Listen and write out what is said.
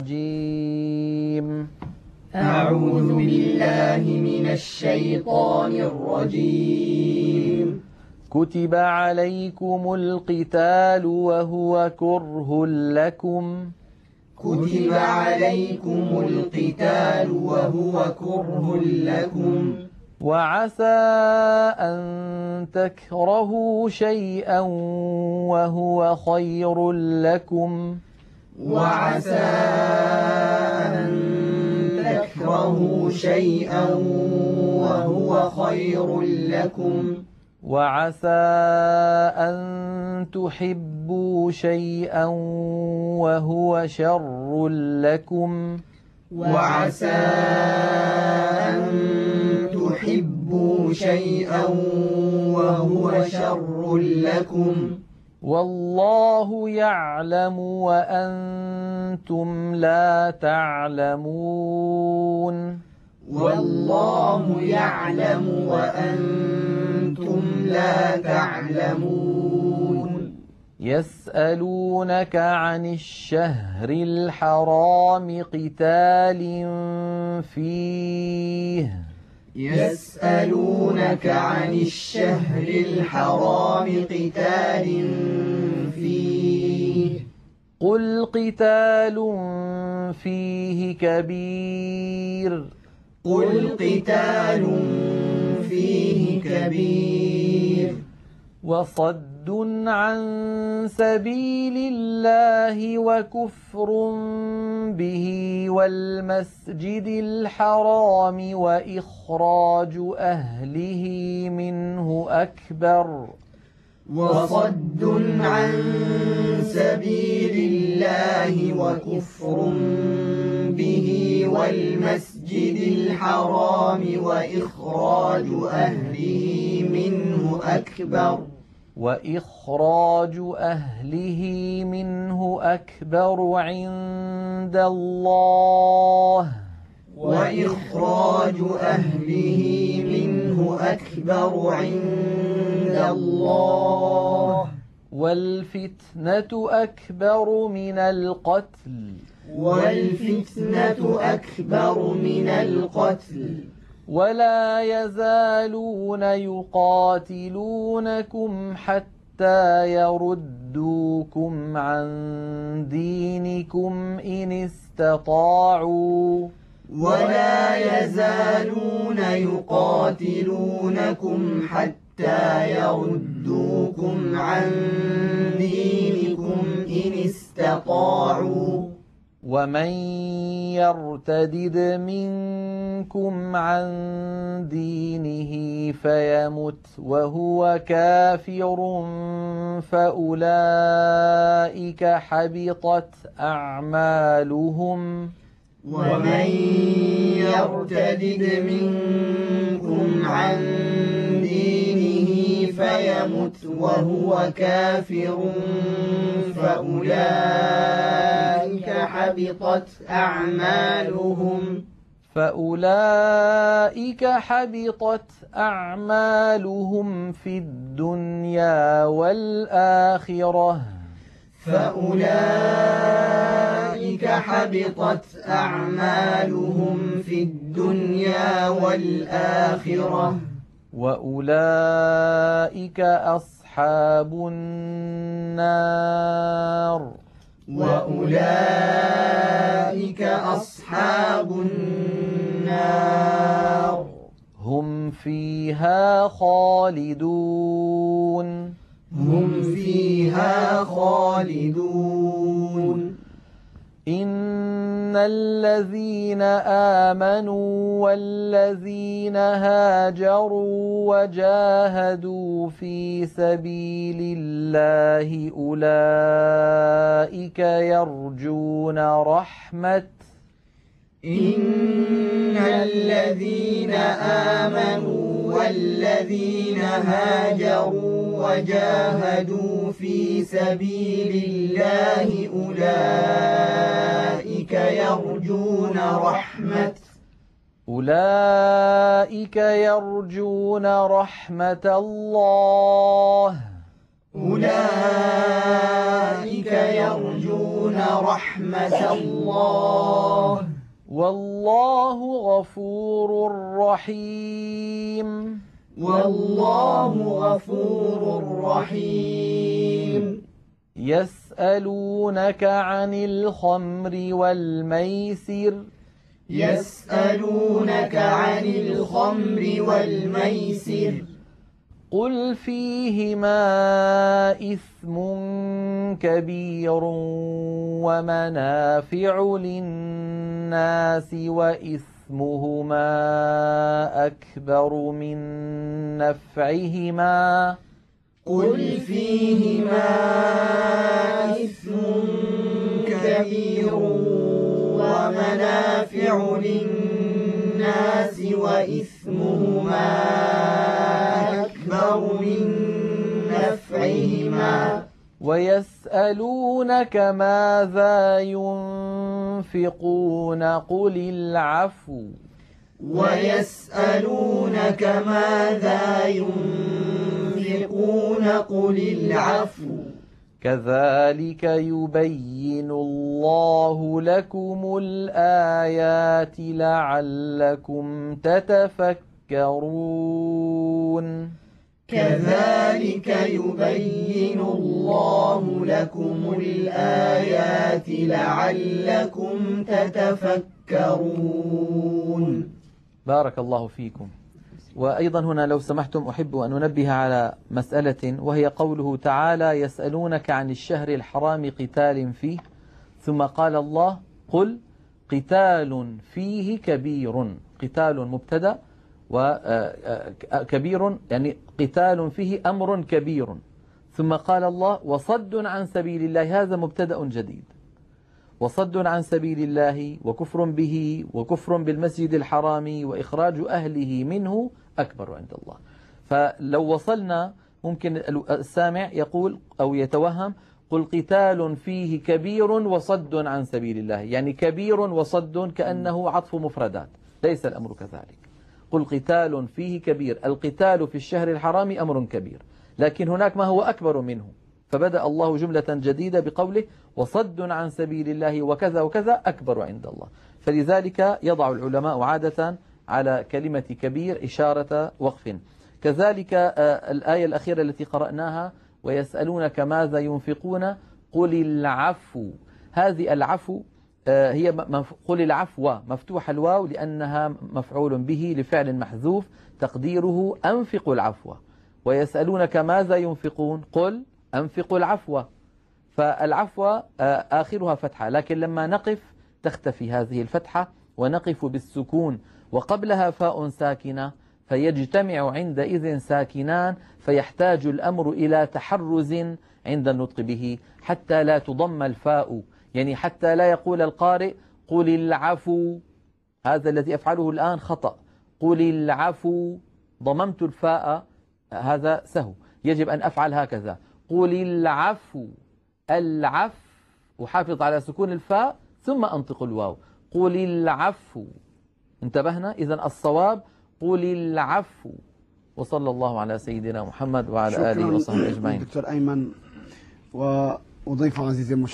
الرجيم. أعوذ بالله من الشيطان الرجيم. كتب عليكم القتال وهو كره لكم. كتب عليكم القتال وهو كره لكم. وعسى أن تكرهوا شيئا وهو خير لكم. وعسى أن تكرهوا شيئا وهو خير لكم. وعسى أن تحبوا شيئا وهو شر لكم. وعسى أن تحبوا شيئا وهو شر لكم. والله يعلم وأنتم لا تعلمون. والله يعلم وأنتم لا تعلمون. يسألونك عن الشهر الحرام قتال فيه. يسألونك عن الشهر الحرام قتال فيه. قل قتال فيه كبير. قل قتال فيه كبير. وصد عن سبيل الله وكفر به والمسجد الحرام وإخراج أهله منه أكبر. وصد عن سبيل الله وكفر به والمسجد الحرام وإخراج أهله منه أكبر. وإخراج أهله منه أكبر عند الله. وإخراج أهله منه أكبر عند الله. والفتنة أكبر من القتل. والفتنة أكبر من القتل. ولا يزالون يقاتلونكم حتى يردوكم عن دينكم إن استطاعوا. ولا يزالون يقاتلونكم حتى يردوكم عن دينكم إن استطاعوا. ومن يرتدد منكم عن دينه فيمت وهو كافر فأولئك حبطت أعمالهم. ومن يرتدد منكم عن دينه فيمت وهو كافر فأولئك حبطت أعمالهم. فأولئك حبطت أعمالهم في الدنيا والآخرة. فأولئك حبطت أعمالهم في الدنيا والآخرة. وأولئك أصحاب النار. وأولئك أصحاب النار. هم فيها خالدون. هم فيها خالدون. إن الذين آمنوا والذين هاجروا وجاهدوا في سبيل الله أولئك يرجون رحمة. إن الذين آمنوا والذين هاجروا وجاهدوا في سبيل الله أولئك يرجون رحمة. أولئك يرجون رحمة الله. أولئك يرجون رحمة الله والله غفور رحيم. والله غفور رحيم. يسألونك عن الخمر والميسر. يسألونك عن الخمر والميسر. قل فيهما إثم كبير ومنافع للناس وإثمهما أكبر من نفعهما. قل فيهما إثم كبير ومنافع للناس وإثمهما أكبر من نفعهما. ويسألونك ماذا ينفقون قل العفو. ويسألونك ماذا ينفقون قل العفو. كذلك يبين الله لكم الآيات لعلكم تتفكرون. كذلك يبين الله لكم الآيات لعلكم تتفكرون. بارك الله فيكم. وأيضا هنا لو سمحتم أحب أن أنبه على مسألة، وهي قوله تعالى يسألونك عن الشهر الحرام قتال فيه، ثم قال الله قل قتال فيه كبير. قتال مبتدأ وكبير يعني قتال فيه أمر كبير، ثم قال الله وصد عن سبيل الله، هذا مبتدأ جديد. وصد عن سبيل الله وكفر به وكفر بالمسجد الحرام وإخراج أهله منه أكبر عند الله. فلو وصلنا ممكن السامع يقول أو يتوهم قل قتال فيه كبير وصد عن سبيل الله، يعني كبير وصد كأنه عطف مفردات، ليس الأمر كذلك. قل قتال فيه كبير، القتال في الشهر الحرام أمر كبير، لكن هناك ما هو أكبر منه، فبدأ الله جملة جديدة بقوله وصد عن سبيل الله وكذا وكذا أكبر عند الله. فلذلك يضع العلماء عادة على كلمة كبير إشارة وقف. كذلك الآية الأخيرة التي قرأناها ويسألونك ماذا ينفقون قل العفو، هذه العفو هي قل العفو مفتوح الواو لأنها مفعول به لفعل محذوف تقديره أنفقوا العفو. ويسألونك ماذا ينفقون قل أنفقوا العفو، فالعفو آخرها فتحة، لكن لما نقف تختفي هذه الفتحة ونقف بالسكون وقبلها فاء ساكنة، فيجتمع عندئذ ساكنان، فيحتاج الأمر إلى تحرز عند النطق به حتى لا تضم الفاء، يعني حتى لا يقول القارئ قل العفو، هذا الذي أفعله الآن خطأ. قل العفو ضممت الفاء، هذا سهو، يجب أن أفعل هكذا قل العفو، العفو أحافظ على سكون الفاء ثم أنطق الواو قل العفو. انتبهنا؟ إذن الصواب قل العفو. وصلى الله على سيدنا محمد وعلى آله وصحبه أجمعين. دكتور أيمن وأضيف عزيزي